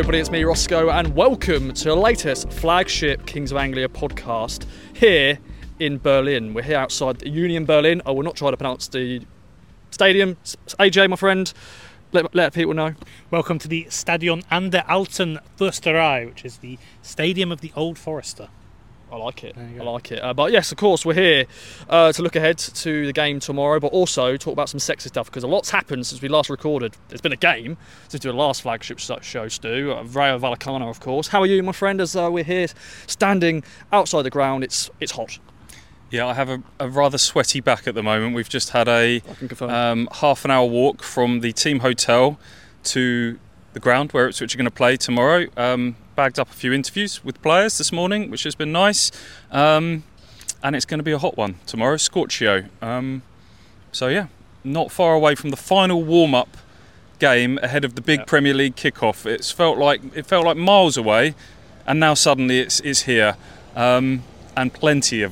everybody, it's me, Roscoe, and welcome to the latest flagship Kings of Anglia podcast here in Berlin. We're here outside the Union Berlin. I will not try to pronounce the stadium. AJ, my friend, let people know. Welcome to the Stadion an der Alten Försterei, which is the Stadium of the Old Forester. I like it. But yes, of course, we're here to look ahead to the game tomorrow, but also talk about some sexy stuff, because a lot's happened since we last recorded. There's been a game since the last flagship show, Stu. Rayo Vallecano, of course. How are you, my friend, as we're here standing outside the ground? It's hot. Yeah, I have a rather sweaty back at the moment. We've just had a half an hour walk from the team hotel to the ground where Ipswich are going to play tomorrow. Bagged up a few interviews with players this morning, which has been nice. And it's going to be a hot one tomorrow, Scorchio. So yeah, not far away from the final warm-up game ahead of the big Premier League kickoff. It felt like miles away, and now suddenly it's here. And plenty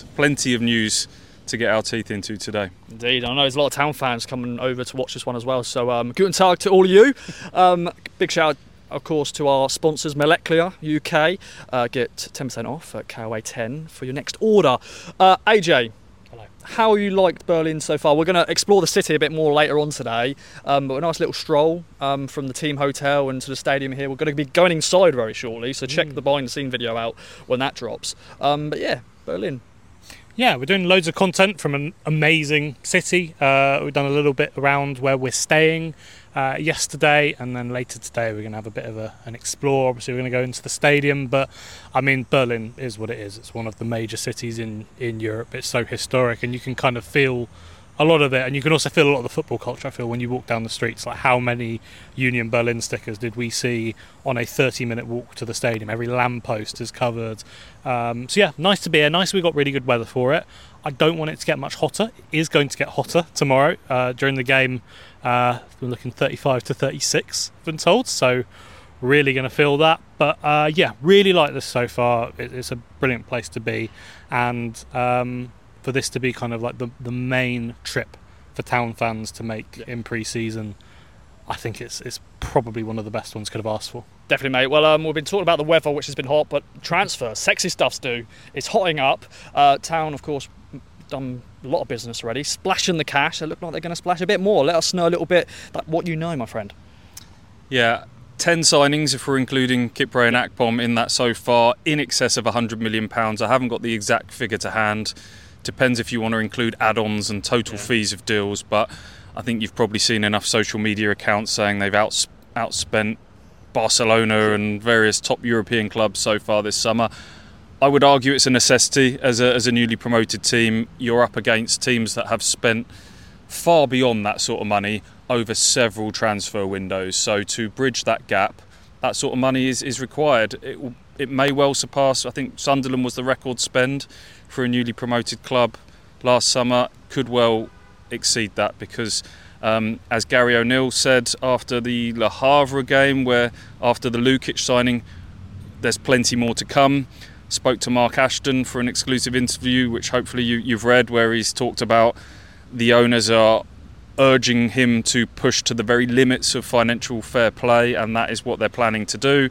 of news to get our teeth into today. Indeed, I know there's a lot of town fans coming over to watch this one as well. So guten Tag to all of you. Big shout out, of course, to our sponsors, Molecular UK. Get 10% off at KOA 10 for your next order. AJ, hello. How have you liked Berlin so far? We're going to explore the city a bit more later on today, but a nice little stroll from the team hotel and to the stadium here. We're going to be going inside very shortly, so check the behind the scene video out when that drops. But yeah, Berlin. Yeah, we're doing loads of content from an amazing city. We've done a little bit around where we're staying yesterday, and then later today we're going to have a bit of an explore. Obviously we're going to go into the stadium, but I mean, Berlin is what it is. It's one of the major cities in Europe. It's so historic, and you can kind of feel a lot of it, and you can also feel a lot of the football culture. I feel when you walk down the streets, like how many Union Berlin stickers did we see on a 30-minute walk to the stadium? Every lamppost is covered. So yeah, nice to be here. Nice we got really good weather for it. I don't want it to get much hotter. It is going to get hotter tomorrow during the game. We're looking 35 to 36, I've been told, so really going to feel that. But yeah, really like this so far. It's a brilliant place to be, and for this to be kind of like the main trip for town fans to make in pre-season, I think it's probably one of the best ones could have asked for. Definitely, mate. Well, we've been talking about the weather, which has been hot, but transfer, sexy stuff's due. It's hotting up. Town, of course, done a lot of business already, splashing the cash. They look like they're going to splash a bit more. Let us know a little bit like what you know, my friend. Yeah, 10 signings if we're including Kipre and Akpom in that so far, in excess of £100 million. I haven't got the exact figure to hand. Depends if you want to include add-ons and total fees of deals, but I think you've probably seen enough social media accounts saying they've outspent Barcelona and various top European clubs so far this summer. I would argue it's a necessity. As a newly promoted team, you're up against teams that have spent far beyond that sort of money over several transfer windows. So to bridge that gap, that sort of money is required. It may well surpass, I think Sunderland was the record spend for a newly promoted club last summer, could well exceed that, because as Gary O'Neill said after the Le Havre game, where after the Lukic signing there's plenty more to come. Spoke to Mark Ashton for an exclusive interview, which hopefully you've read, where he's talked about the owners are urging him to push to the very limits of financial fair play, and that is what they're planning to do.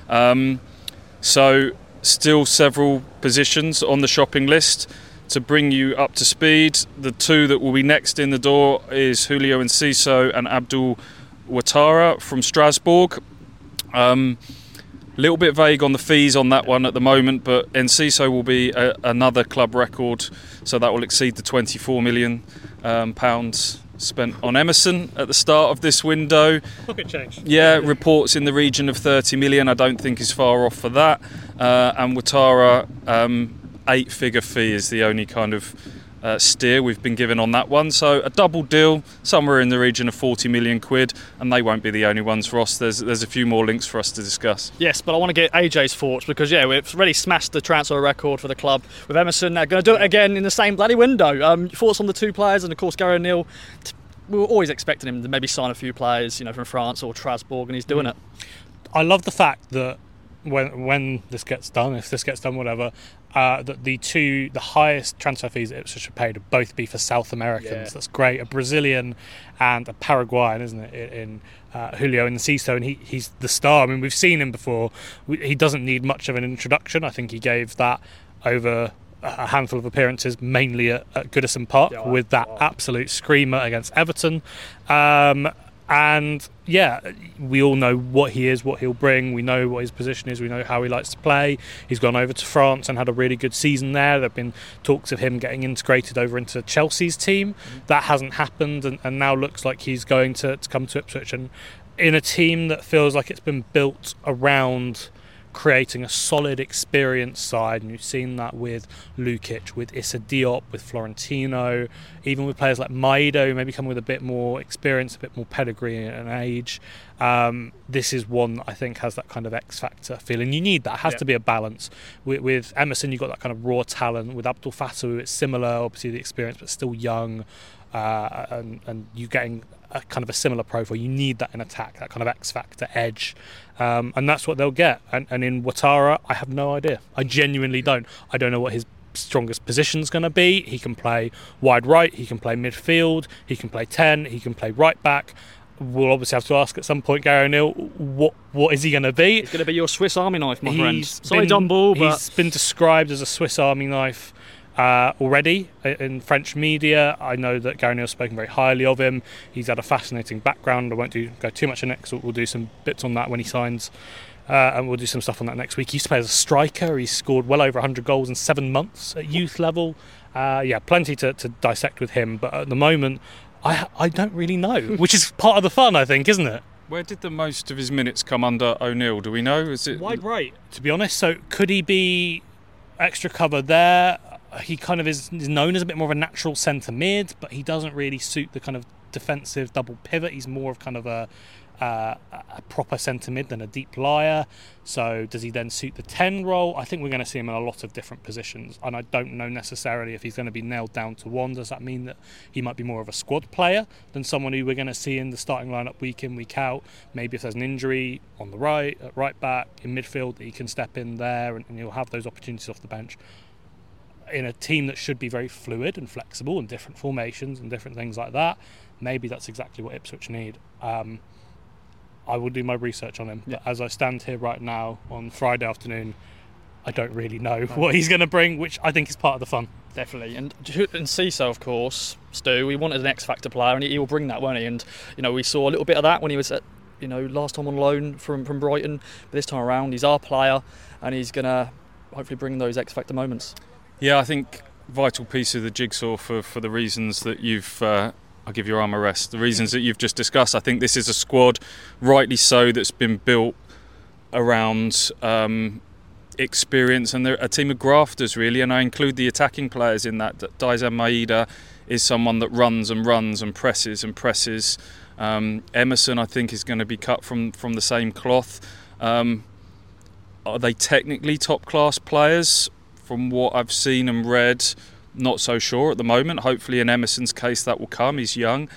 So still several positions on the shopping list. To bring you up to speed, the two that will be next in the door is Julio Enciso and Abdul Ouattara from Strasbourg. Little bit vague on the fees on that one at the moment, but Enciso will be another club record, so that will exceed the £24 million spent on Emerson at the start of this window. Pocket change. Yeah, reports in the region of 30 million. I don't think is far off for that. And Ouattara, 8-figure fee is the only kind of steer we've been given on that one. So a double deal, somewhere in the region of 40 million quid, and they won't be the only ones for us. There's a few more links for us to discuss. Yes, but I want to get AJ's thoughts, because we've already smashed the transfer record for the club with Emerson. They're going to do it again in the same bloody window. Thoughts on the two players, and of course Gary O'Neill. We were always expecting him to maybe sign a few players, from France or Strasbourg, and he's doing it. I love the fact that when this gets done, if this gets done, whatever, that the highest transfer fees that Ipswich have paid would both be for South Americans. Yeah. That's great. A Brazilian and a Paraguayan, isn't it, in Julio Enciso, and he's the star. I mean, we've seen him before. He doesn't need much of an introduction. I think he gave that over a handful of appearances, mainly at Goodison Park, with that absolute screamer against Everton. And yeah, we all know what he is, what he'll bring. We know what his position is. We know how he likes to play. He's gone over to France and had a really good season there. There have been talks of him getting integrated over into Chelsea's team. That hasn't happened, and now looks like he's going to come to Ipswich, and in a team that feels like it's been built around creating a solid, experienced side. And you've seen that with Lukic, with Issa Diop, with Florentino, even with players like Maeda, who maybe come with a bit more experience, a bit more pedigree and age. This is one that I think has that kind of X-factor feeling. You need that. It has to be a balance. With Emerson, you've got that kind of raw talent. With Abdul Fattah, it's similar, obviously the experience, but still young. And you getting a kind of a similar profile. You need that in attack, that kind of X-factor edge. And that's what they'll get. And in Ouattara, I have no idea. I genuinely don't. I don't know what his strongest position's going to be. He can play wide right, he can play midfield, he can play 10, he can play right back. We'll obviously have to ask at some point, Gary O'Neill, what is he going to be? He's going to be your Swiss Army knife, my friend. Sorry, Dumble, but he's been described as a Swiss Army knife already in French media. I know that Gary O'Neill's spoken very highly of him. He's had a fascinating background. I won't go too much in it, because we'll do some bits on that when he signs, and we'll do some stuff on that next week. He used to play as a striker. He's scored well over 100 goals in 7 months at youth level. Plenty to dissect with him, but at the moment I don't really know, which is part of the fun, I think, isn't it? Where did the most of his minutes come under O'Neill? Do we know? Is it wide right, to be honest? So could he be extra cover there? He kind of is known as a bit more of a natural centre mid, but he doesn't really suit the kind of defensive double pivot. He's more of kind of a proper centre mid than a deep liar. So does he then suit the 10 role? I think we're going to see him in a lot of different positions, and I don't know necessarily if he's going to be nailed down to one. Does that mean that he might be more of a squad player than someone who we're going to see in the starting lineup week in, week out? Maybe if there's an injury on the right, at right back, in midfield, that he can step in there and he'll have those opportunities off the bench. In a team that should be very fluid and flexible and different formations and different things like that, maybe that's exactly what Ipswich need. I will do my research on him, but as I stand here right now on Friday afternoon, I don't really know what he's going to bring, which I think is part of the fun. Definitely. And Ciso, of course, Stu, we wanted an X-factor player, and he will bring that, won't he? And we saw a little bit of that when he was at last time on loan from Brighton, but this time around he's our player, and he's going to hopefully bring those X-factor moments. Yeah, I think vital piece of the jigsaw for the reasons that you've I'll give your arm a rest. The reasons that you've just discussed. I think this is a squad, rightly so, that's been built around experience, and they're a team of grafters, really. And I include the attacking players in that. Daizan Maeda is someone that runs and runs and presses and presses. Emerson, I think, is going to be cut from the same cloth. Are they technically top-class players? From what I've seen and read, not so sure at the moment. Hopefully in Emerson's case that will come. He's young.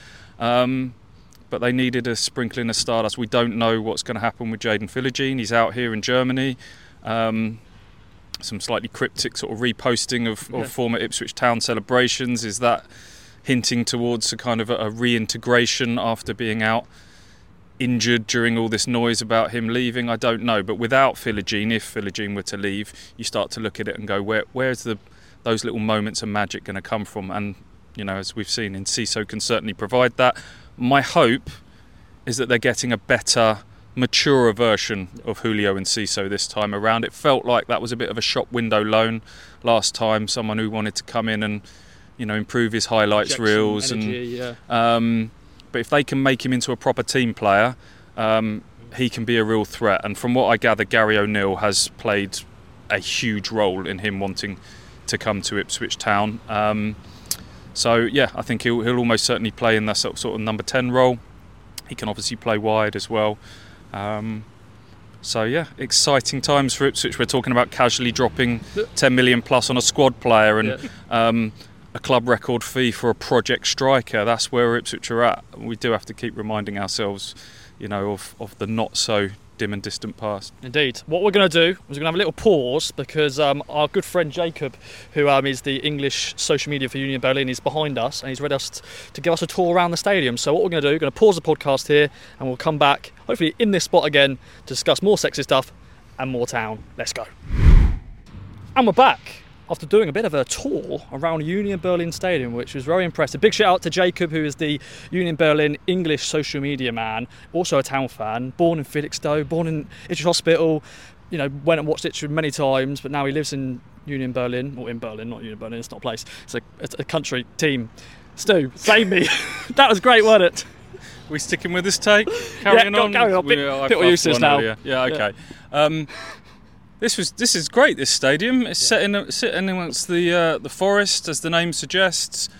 But they needed a sprinkling of stardust. We don't know what's going to happen with Jaden Philogene. He's out here in Germany. Some slightly cryptic sort of reposting of former Ipswich Town celebrations. Is that hinting towards a kind of a reintegration after being out injured during all this noise about him leaving? I don't know. But without Philogene, if Philogene were to leave, you start to look at it and go, where's those little moments of magic going to come from? And as we've seen, Enciso can certainly provide that. My hope is that they're getting a better, maturer version of Julio Enciso this time around. It felt like that was a bit of a shop window loan last time, someone who wanted to come in and improve his highlights reels energy, but if they can make him into a proper team player, he can be a real threat. And from what I gather, Gary O'Neill has played a huge role in him wanting to come to Ipswich Town. I think he'll almost certainly play in that sort of number 10 role. He can obviously play wide as well. Exciting times for Ipswich. We're talking about casually dropping 10 million plus on a squad player and a club record fee for a project striker. That's where Ipswich are at. We do have to keep reminding ourselves, of the not so dim and distant past. Indeed. What we're going to do is we're going to have a little pause because our good friend Jacob, who is the English social media for Union Berlin, is behind us and he's ready to give us a tour around the stadium. So what we're going to do, we're going to pause the podcast here and we'll come back, hopefully in this spot again, to discuss more sexy stuff and more town. Let's go. And we're back after doing a bit of a tour around Union Berlin Stadium, which was very impressive. Big shout out to Jacob, who is the Union Berlin English social media man, also a town fan, born in Felixstowe, born in Ipswich Hospital, went and watched Ipswich many times, but now he lives in Union Berlin, or in Berlin, not Union Berlin, it's not a place, it's a country team. Stu, save me. That was great, wasn't it? We sticking with this take? Carrying on? Carry on. Bit useless now. Earlier. Yeah, okay. Yeah. This is great. This stadium. It's sitting amongst the forest, as the name suggests.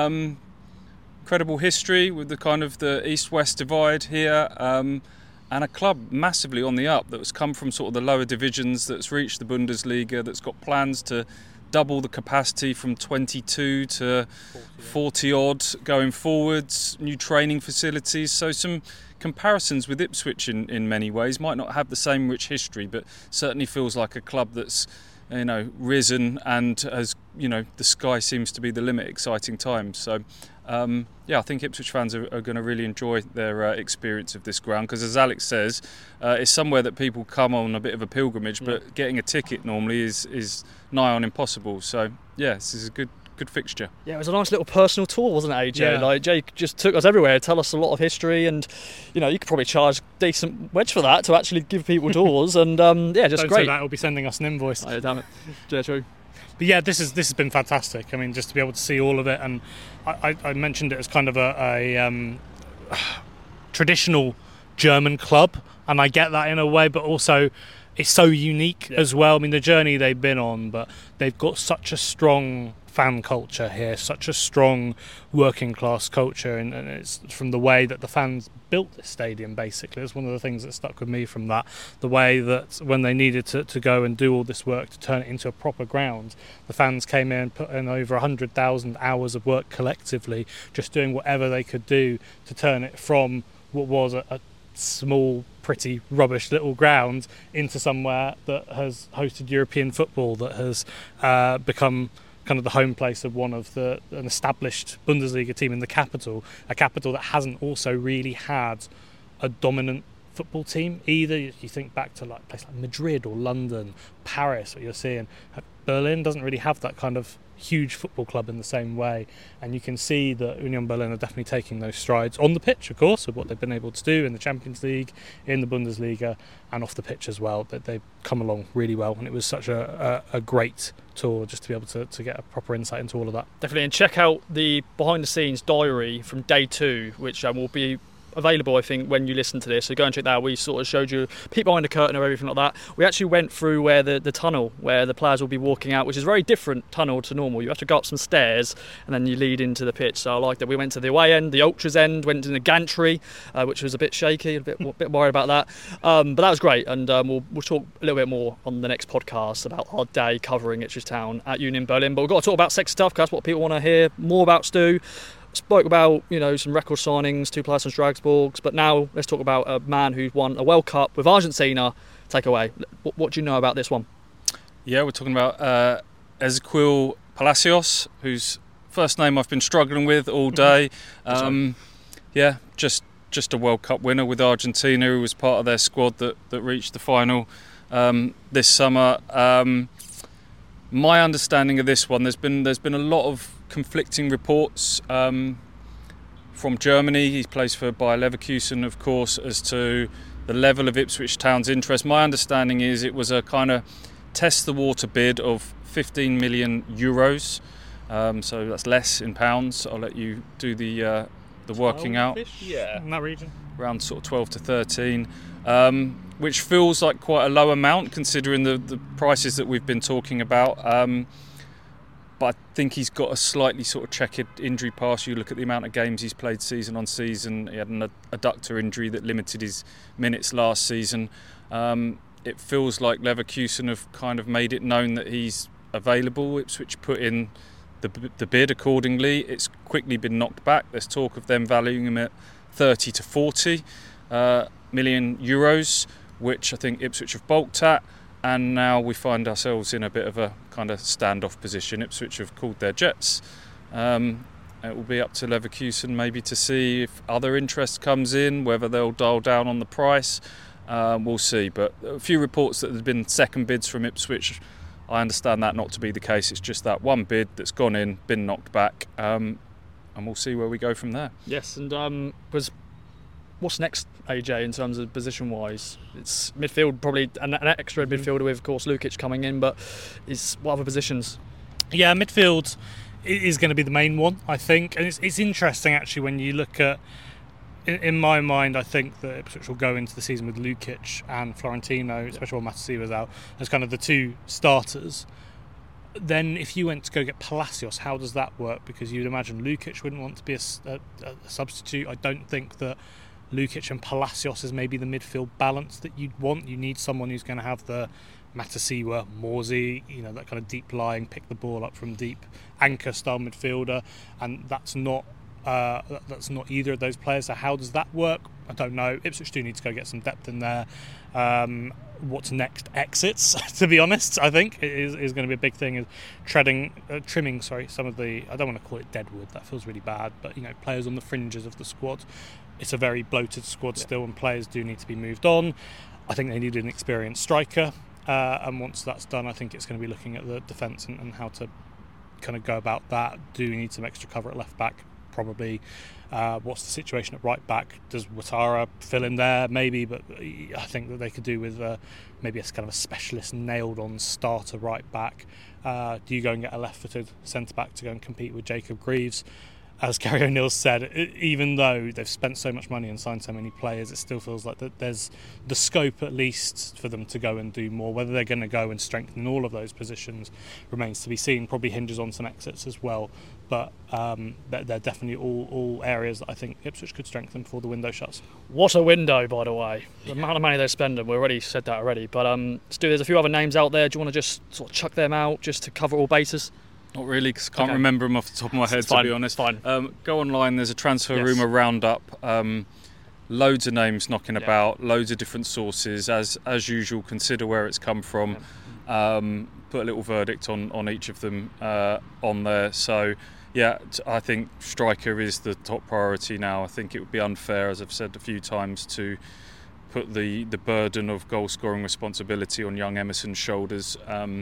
Incredible history with the kind of the east-west divide here, and a club massively on the up that's come from sort of the lower divisions, that's reached the Bundesliga, that's got plans to double the capacity from 22 to 40 odd going forwards. New training facilities. So some comparisons with Ipswich in many ways. Might not have the same rich history, but certainly feels like a club that's risen and has, the sky seems to be the limit. Exciting times. So I think Ipswich fans are going to really enjoy their experience of this ground, because as Alex says, it's somewhere that people come on a bit of a pilgrimage, but getting a ticket normally is nigh on impossible. So this is a good fixture. Yeah, it was a nice little personal tour, wasn't it, AJ? Yeah. Like, Jake just took us everywhere, tell us a lot of history, and you could probably charge decent wedge for that to actually give people tours, and just Don't great. say that, he'll be sending us an invoice. Oh, damn it. Yeah, true. But yeah, this has been fantastic. I mean, just to be able to see all of it, and I mentioned it as kind of a traditional German club, and I get that in a way, but also it's so unique as well. I mean, the journey they've been on, but they've got such a strong fan culture here, such a strong working class culture, and it's from the way that the fans built this stadium. Basically, it's one of the things that stuck with me from that, the way that when they needed to go and do all this work to turn it into a proper ground, the fans came in and put in over 100,000 hours of work collectively, just doing whatever they could do to turn it from what was a small, pretty, rubbish little ground into somewhere that has hosted European football, that has become kind of the home place of an established Bundesliga team in the capital, a capital that hasn't also really had a dominant football team either. You think back to like places like Madrid or London, Paris, what you're seeing. Berlin doesn't really have that kind of huge football club in the same way, and you can see that Union Berlin are definitely taking those strides on the pitch, of course, with what they've been able to do in the Champions League, in the Bundesliga, and off the pitch as well. That they've come along really well, and it was such a great tour just to be able to get a proper insight into all of that. Definitely, and check out the behind the scenes diary from day 2, which will be available, I think, when you listen to this. So go and check that out. We sort of showed you peek behind the curtain or everything like that. We actually went through where the tunnel where the players will be walking out, which is a very different tunnel to normal. You have to go up some stairs and then you lead into the pitch. So I like that. We went to the away end, the ultras end, went in the gantry, which was a bit shaky, a bit worried about that. But that was great, and we'll talk a little bit more on the next podcast about our day covering Ipswich Town at Union Berlin. But we've got to talk about sex stuff, because that's what people want to hear more about. Stu spoke about some record signings, 2 players from Strasbourg, but now let's talk about a man who won a World Cup with Argentina. Take away. What do you know about this one? Yeah, we're talking about Ezequiel Palacios, whose first name I've been struggling with all day. Just a World Cup winner with Argentina, who was part of their squad that reached the final this summer. My understanding of this one, there's been a lot of conflicting reports from Germany. He plays for Bayer Leverkusen, of course, as to the level of Ipswich Town's interest. My understanding is it was a kind of test the water bid of 15 million euros. So that's less in pounds. I'll let you do the working out. Yeah, in that region. Around sort of 12 to 13. Which feels like quite a low amount considering the prices that we've been talking about. But I think he's got a slightly sort of checkered injury past. You look at the amount of games he's played season on season. He had an adductor injury that limited his minutes last season. It feels like Leverkusen have kind of made it known that he's available. Ipswich put in the bid accordingly. It's quickly been knocked back. There's talk of them valuing him at 30 to 40 million euros, which I think Ipswich have balked at, and now we find ourselves in a bit of a kind of standoff position. Ipswich have called their jets. It will be up to Leverkusen maybe to see if other interest comes in, whether they'll dial down on the price. We'll see. But a few reports that there's been second bids from Ipswich. I understand that not to be the case. It's just that one bid that's gone in, been knocked back, and we'll see where we go from there. Yes, and what's next, AJ, in terms of position-wise? It's midfield, probably an extra midfielder with, of course, Lukic coming in, but what other positions? Yeah, midfield is going to be the main one, I think. And it's interesting, actually, when you look at... In my mind, I think that Ipswich will go into the season with Lukic and Florentino, especially when Matasi was out, as kind of the two starters. Then if you went to go get Palacios, how does that work? Because you'd imagine Lukic wouldn't want to be a substitute. I don't think that Lukic and Palacios is maybe the midfield balance that you'd want. You need someone who's going to have the Matasiwa, Morsey, that kind of deep lying, pick the ball up from deep, anchor style midfielder, and that's not either of those players. So how does that work? I don't know. Ipswich do need to go get some depth in there. What's next? Exits, to be honest. I think is going to be a big thing. Is trimming some of the, I don't want to call it deadwood, that feels really bad, but players on the fringes of the squad. It's a very bloated squad still, and players do need to be moved on. I think they need an experienced striker, and once that's done, I think it's going to be looking at the defence and how to kind of go about that. Do we need some extra cover at left back? Probably. What's the situation at right back? Does Ouattara fill in there? Maybe, but I think that they could do with maybe a kind of a specialist nailed on starter right back. Do you go and get a left-footed centre back to go and compete with Jacob Greaves? As Gary O'Neill said, even though they've spent so much money and signed so many players, it still feels like that there's the scope at least for them to go and do more. Whether they're going to go and strengthen all of those positions remains to be seen. Probably hinges on some exits as well. But they're definitely all areas that I think Ipswich could strengthen before the window shuts. What a window, by the way. The amount of money they're spending, we already said that already. But Stu, there's a few other names out there. Do you want to just sort of chuck them out just to cover all bases? Not really, because I can't remember them off the top of my head, to be honest. Fine. Go online, there's a transfer rumour roundup. Loads of names knocking about, loads of different sources. As usual, consider where it's come from. Put a little verdict on each of them on there. So, I think striker is the top priority now. I think it would be unfair, as I've said a few times, to put the burden of goal-scoring responsibility on young Emerson's shoulders.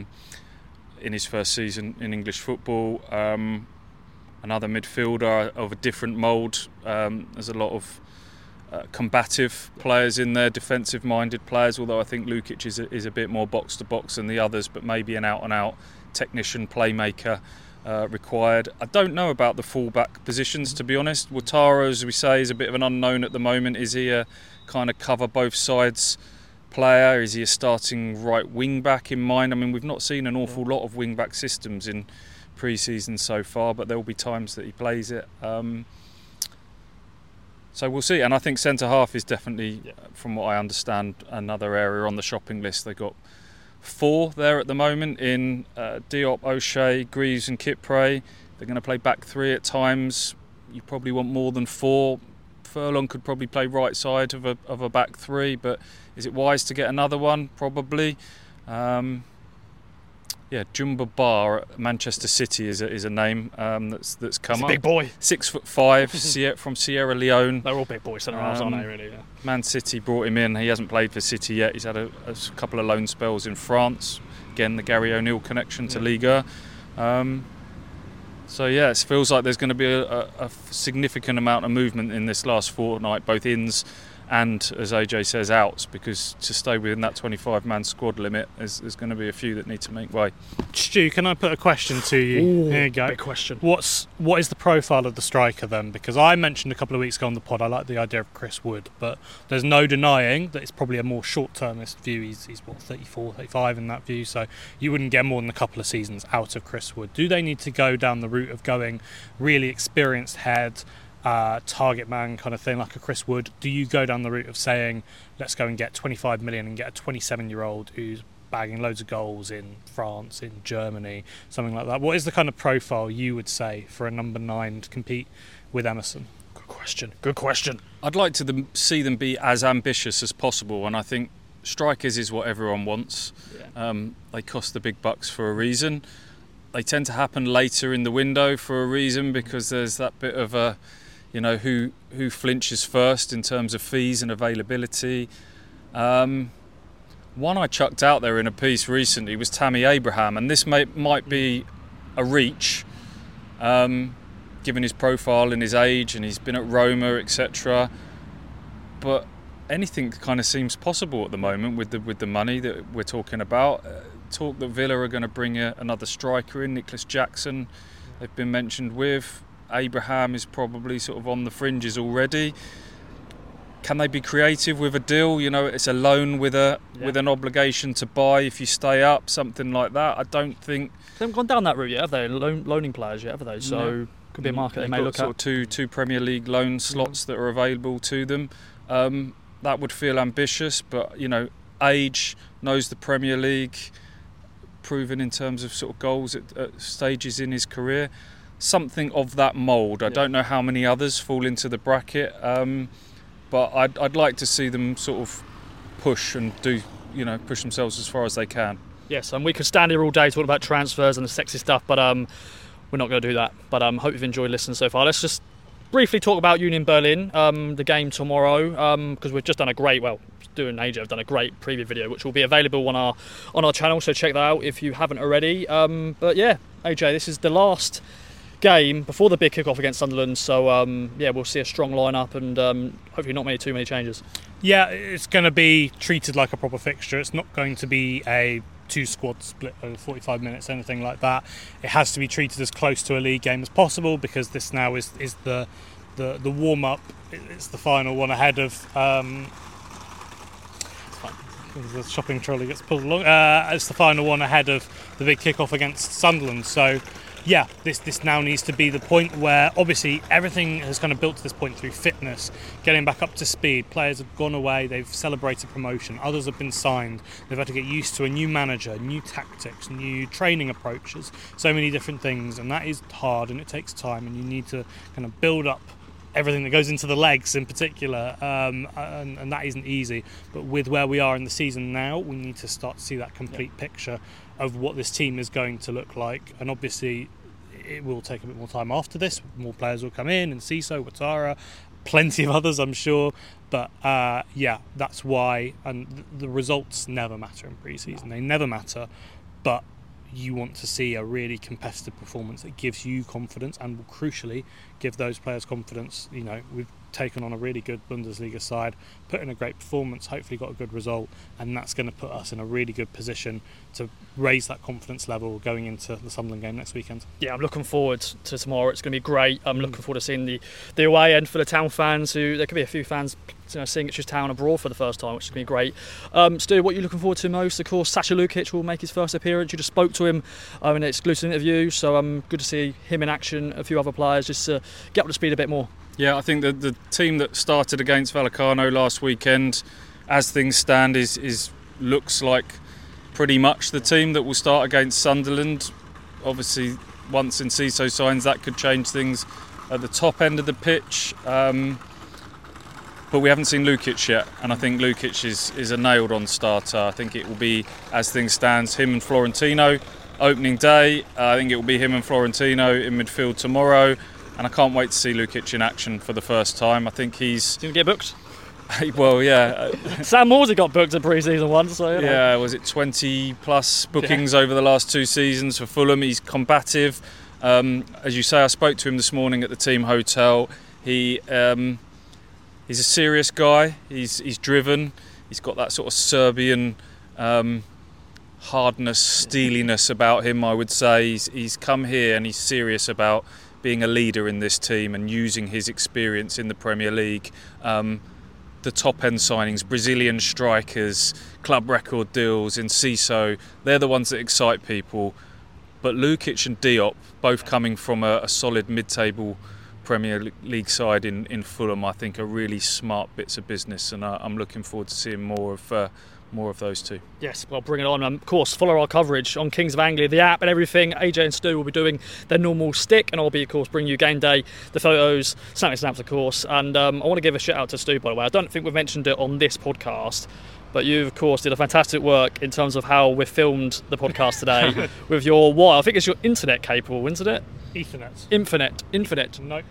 In his first season in English football, another midfielder of a different mould. There's a lot of combative players in there, defensive-minded players, although I think Lukic is a bit more box-to-box than the others, but maybe an out-and-out technician, playmaker required. I don't know about the full-back positions, to be honest. Ouattara, as we say, is a bit of an unknown at the moment. Is he a kind of cover both sides player? Is he a starting right wing back in mind? I mean, we've not seen an awful lot of wing back systems in pre-season so far, but there will be times that he plays it. So we'll see. And I think centre half is definitely, from what I understand, another area on the shopping list. They've got 4 there at the moment in Diop, O'Shea, Greaves and Kipre. They're going to play back 3 at times. You probably want more than 4. Furlong could probably play right side of a back 3, but is it wise to get another one? Probably. Jumba Bar at Manchester City is a name that's come up. Big boy. 6'5", from Sierra Leone. They're all big boys, centre halves, aren't they? Really. Yeah. Man City brought him in. He hasn't played for City yet. He's had a couple of loan spells in France. Again, the Gary O'Neill connection to Liga. So it feels like there's going to be a significant amount of movement in this last fortnight, both ins and, as AJ says, outs, because to stay within that 25-man squad limit, there's going to be a few that need to make way. Stu, can I put a question to you? Ooh, here you go. Big question. What is the profile of the striker then? Because I mentioned a couple of weeks ago on the pod, I like the idea of Chris Wood, but there's no denying that it's probably a more short-termist view. He's 34, 35 in that view, so you wouldn't get more than a couple of seasons out of Chris Wood. Do they need to go down the route of going really experienced head, target man kind of thing like a Chris Wood? Do you go down the route of saying, let's go and get 25 million and get a 27-year-old who's bagging loads of goals in France, in Germany, something like that? What is the kind of profile you would say for a number 9 to compete with Emerson? Good question. I'd like to see them be as ambitious as possible, and I think strikers is what everyone wants. They cost the big bucks for a reason. They tend to happen later in the window for a reason, because there's that bit of a, who flinches first in terms of fees and availability. One I chucked out there in a piece recently was Tammy Abraham, and this might be a reach, given his profile and his age, and he's been at Roma, etc. But anything kind of seems possible at the moment with the money that we're talking about. Talk that Villa are going to bring another striker in, Nicholas Jackson. They've been mentioned with. Abraham is probably sort of on the fringes already. Can they be creative with a deal? It's a loan with an obligation to buy if you stay up, something like that. I don't think they haven't gone down that route yet, have they? Loaning players yet, have they? So could be a market they may look at. Two Premier League loan slots that are available to them. That would feel ambitious, but age, knows the Premier League, proven in terms of sort of goals at stages in his career. Something of that mould. I don't know how many others fall into the bracket. But I'd like to see them sort of push and push themselves as far as they can. Yes, and we could stand here all day talking about transfers and the sexy stuff, but we're not going to do that. But hope you've enjoyed listening so far. Let's just briefly talk about Union Berlin, the game tomorrow, because we've just done AJ have done a great preview video, which will be available on our channel. So check that out if you haven't already. But yeah, AJ, this is the last game before the big kick-off against Sunderland, so we'll see a strong lineup and hopefully not too many changes. Yeah, it's going to be treated like a proper fixture. It's not going to be a two-squad split over 45 minutes, anything like that. It has to be treated as close to a league game as possible, because this now is the warm-up. It's the final one ahead of the shopping trolley gets pulled along. It's the final one ahead of the big kick-off against Sunderland, so yeah, this now needs to be the point where obviously everything has kind of built to this point through fitness, getting back up to speed. Players have gone away, they've celebrated promotion, others have been signed, they've had to get used to a new manager, new tactics, new training approaches, so many different things, and that is hard and it takes time, and you need to kind of build up everything that goes into the legs in particular, and that isn't easy. But with where we are in the season now, we need to start to see that complete picture of what this team is going to look like. And obviously it will take a bit more time after this. More players will come in, and Ciso, Ouattara, plenty of others I'm sure, but that's why. And the results never matter in pre-season, they never matter, but you want to see a really competitive performance that gives you confidence and will crucially give those players confidence. We've taken on a really good Bundesliga side, put in a great performance, hopefully got a good result, and that's going to put us in a really good position to raise that confidence level going into the Sunderland game next weekend. Yeah, I'm looking forward to tomorrow. It's going to be great. I'm looking forward to seeing the away end for the Town fans, who there could be a few fans seeing Ipswich Town abroad for the first time, which is going to be great. Stu, what are you looking forward to most? Of course, Sacha Lukic will make his first appearance. You just spoke to him in an exclusive interview, so good to see him in action, a few other players, just to get up to speed a bit more. Yeah, I think that the team that started against Vallecano last weekend, as things stand, looks like pretty much the team that will start against Sunderland. Obviously, once Enciso signs, that could change things at the top end of the pitch. But we haven't seen Lukic yet, and I think Lukic is a nailed-on starter. I think it will be, as things stand, him and Florentino opening day. I think it will be him and Florentino in midfield tomorrow. And I can't wait to see Lukic in action for the first time. I think he's... Didn't get booked? Well, yeah. Sam Morsy got booked at pre-season once. So, yeah, was it 20 plus bookings over the last 2 seasons for Fulham? He's combative. As you say, I spoke to him this morning at the team hotel. He's a serious guy. He's driven. He's got that sort of Serbian hardness, steeliness about him, I would say. He's come here and he's serious about being a leader in this team and using his experience in the Premier League. The top-end signings, Brazilian strikers, club record deals, Enciso, they're the ones that excite people. But Lukic and Diop, both coming from a solid mid-table Premier League side in Fulham, I think are really smart bits of business, and I'm looking forward to seeing more of those two. Yes, well, bring it on. Of course, follow our coverage on Kings of Anglia, the app and everything. AJ and Stu will be doing their normal stick, and I'll be, of course, bringing you game day, the photos, snaps, of course. And I want to give a shout out to Stu, by the way. I don't think we've mentioned it on this podcast, but you, of course, did a fantastic work in terms of how we filmed the podcast today with your wire. I think it's your internet cable, isn't it? Ethernet. Infinite. No.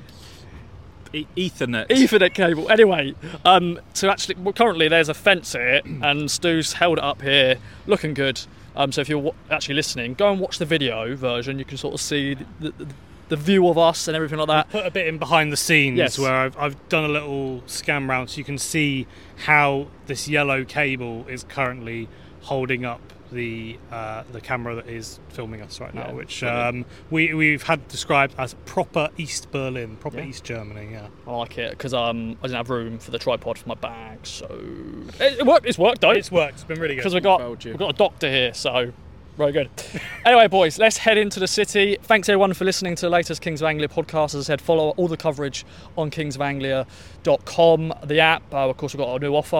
Ethernet cable. Anyway, currently there's a fence here, and Stu's held it up here, looking good. So if you're actually listening, go and watch the video version. You can sort of see the view of us and everything like that. Put a bit in behind the scenes, yes, where I've done a little scan round, so you can see how this yellow cable is currently holding up the camera that is filming us right now, Yeah, which we've had described as proper East Berlin, proper Yeah. East Germany. Yeah, I like it because I didn't have room for the tripod for my bag, so it worked. It's worked though. it's worked. It's been really good. Because we've got a doctor here, so very good. Anyway, boys, let's head into the city. Thanks everyone for listening to the latest Kings of Anglia podcast. As I said, follow all the coverage on kingsofanglia.com. The app, of course, we've got our new offer: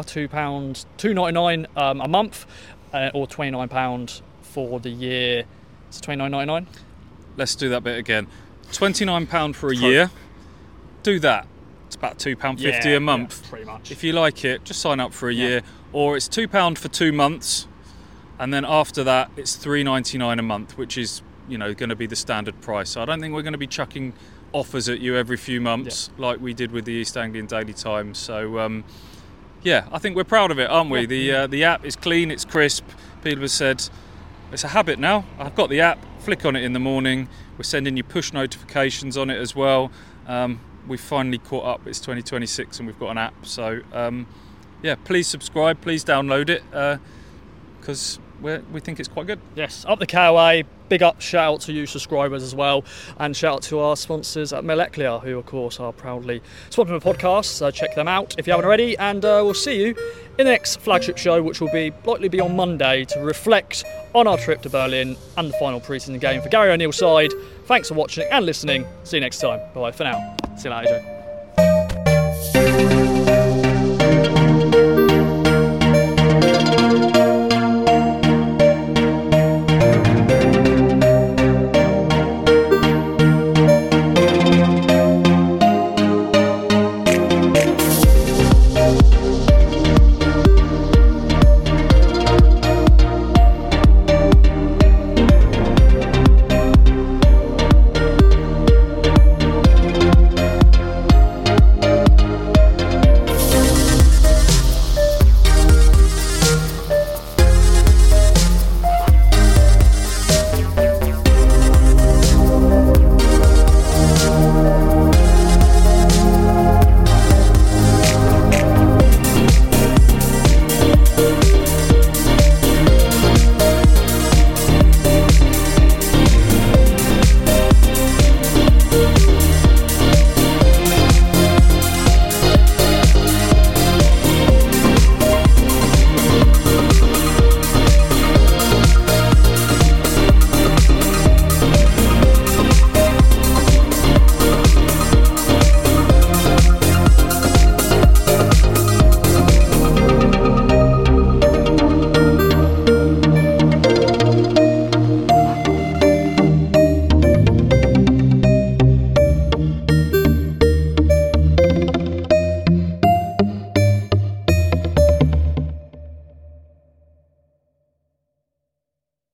£2.99 a month, or £29 for the year. It's £29.99. Let's do that bit again. £29 for a year. Do that. It's about £2.50 a month. Yeah, pretty much. If you like it, just sign up for a year. Or it's £2 for 2 months, and then after that it's $3.99 a month, which is, going to be the standard price. So I don't think we're going to be chucking offers at you every few months like we did with the East Anglian Daily Times. So I think we're proud of it, aren't we? The app is clean, it's crisp. People have said it's a habit now. I've got the app, flick on it in the morning. We're sending you push notifications on it as well. We've finally caught up. It's 2026 and we've got an app. So please subscribe, please download it, because we think it's quite good. Yes, up the KOA. Big up, shout out to you subscribers as well, and shout out to our sponsors at Molecular, who of course are proudly sponsoring the podcast. So check them out if you haven't already, and we'll see you in the next flagship show, which will likely be on Monday, to reflect on our trip to Berlin and the final pre-season game. For Gary O'Neill's side, thanks for watching and listening. See you next time. Bye for now. See you later, Joe.